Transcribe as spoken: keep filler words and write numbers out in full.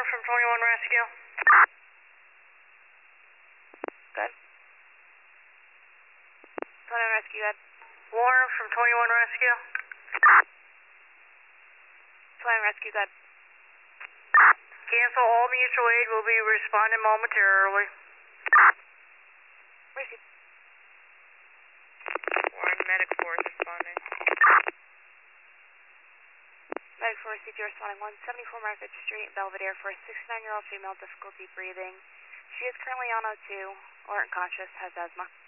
from twenty-one Rescue. Good. twenty-one Rescue, good. Warren from twenty-one Rescue. twenty-one Rescue, good. Cancel all mutual aid. Will be responding momentarily. Receive. Warren, medic four is responding. Medic four, C P R responding one seventy-four Market Street, Belvedere, for a sixty-nine-year-old female, difficulty breathing. She is currently on O two, alert and conscious, has asthma.